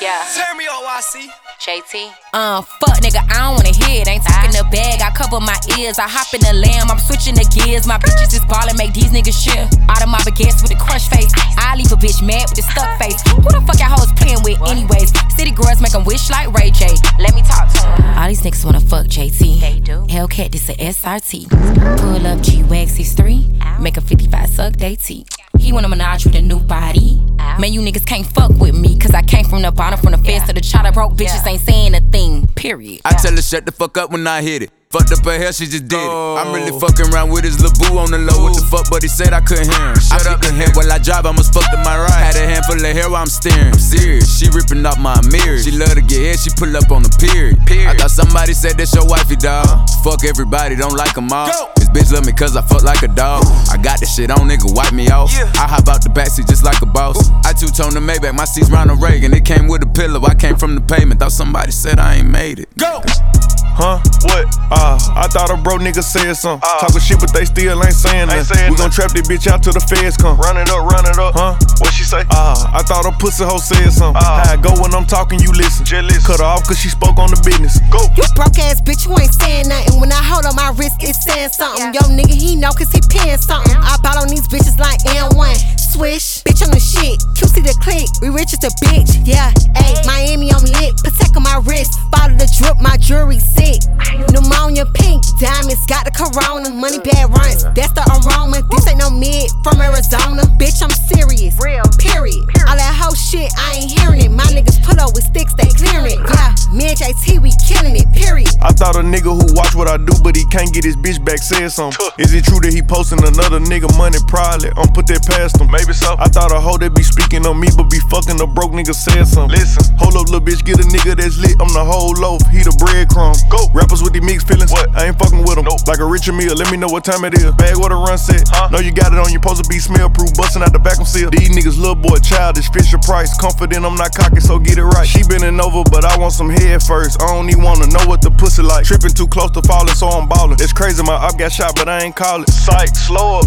Yeah. Turn me on, YC. JT. Fuck nigga, I don't wanna hear it. Ain't talking the bag, I cover my ears. I hop in the lamb, I'm switching the gears. My bitches is ballin', make these niggas shit. Out of my baguettes with a crush face. I leave a bitch mad with a stuck face. Who the fuck y'all hoes playing with anyways? City girls make them wish like Ray J. Let me talk to him. All these niggas wanna fuck JT. They do. Hellcat, this a SRT. Pull up G-Wag 6'3", make a 55 suck they teeth. He wanna menage with a new body. Man, you niggas can't fuck with me, cause I came from the bottom, from the fence to the chopper. Broke bitches ain't saying a thing, period. I tell her shut the fuck up when I hit it. Fucked up her hair, she just did it. I'm really fucking around with his lil' boo on the low. What the fuck, but he said I couldn't hear him. Shut up the head while I drive, I must fuck to my right. Had a handful of hair while I'm steering. I'm serious, she ripping off my mirrors. She love to get hit, she pull up on the period. I thought somebody said that's your wifey, dawg. Fuck everybody, don't like them all. This bitch love me cause I fuck like a dog. I got this shit on, nigga, wipe me off. I hop out the backseat just like a boss. I two-tone the Maybach, my seat's Ronald Reagan. It came with a pillow, I came from the pavement. Thought somebody said I ain't made it. Go! Huh? What? I thought a bro nigga said something. Talking shit, but they still ain't saying nothing. We gon' trap this bitch out till the feds come. Run it up. Huh? What she say? I thought a pussy hoe said something. How I go when I'm talking, you listen. Cut her off cause she spoke on the business. Go! You broke ass bitch, you ain't saying nothing. When I hold on my wrist, it's saying something. Yo nigga, he know cause he paying something. I bought on these bitches like N1. Swish, bitch on the shit. QC the click, we rich as a bitch. Yeah, ayy, Miami I'm lit. Protect on my wrist, bottle the drip, my jewelry sick. Pneumonia pink, diamonds, got the corona. Money bad runs, that's the aroma. This ain't no mid from Arizona. Bitch, I'm serious, real, period. All that whole shit, I ain't hearing it. My niggas pull up with sticks, they clearing it. Yeah, me and JT, we killing it, period. I thought a nigga who watch what I do, but he can't get his bitch back said something. Is it true that he posting another nigga money? Probably, put that past him. Maybe so. I thought a hoe that be speaking on me, but be fucking a broke nigga said something. Listen, hold up, little bitch, get a nigga that's lit. I'm the whole loaf, he the breadcrumb. Go. Rappers with these mixed feelings, what? I ain't fucking with them. Nope. Like a Richard Mille, let me know what time it is. Bag what a run set. Know you got it on, you supposed to be smell proof, busting out the vacuum seal. These niggas little boy childish, Fisher Price. Confident I'm not cocky, so get it right. She bending over, but I want some head first. I don't even wanna know what the pussy like. Tripping too close to falling, so I'm ballin'. It's crazy, my op got shot, but I ain't call it. Psych, slow up.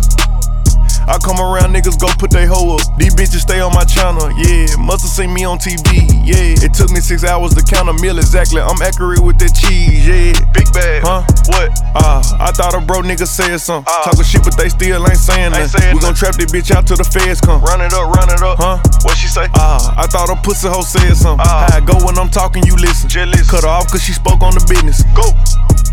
I come around, niggas go put they hoe up. These bitches stay on my channel, yeah. Musta seen me on TV, yeah. It took me 6 hours to count a meal exactly. I'm accurate with that cheese, yeah. Big bag, huh? What? I thought a bro nigga said something. Talking shit, but they still ain't saying nothing. We gon' trap this bitch out till the feds come. Run it up, huh? What she say? I thought a pussy hoe said something. How I go when I'm talking, you listen. Cut her off cause she spoke on the business. Go!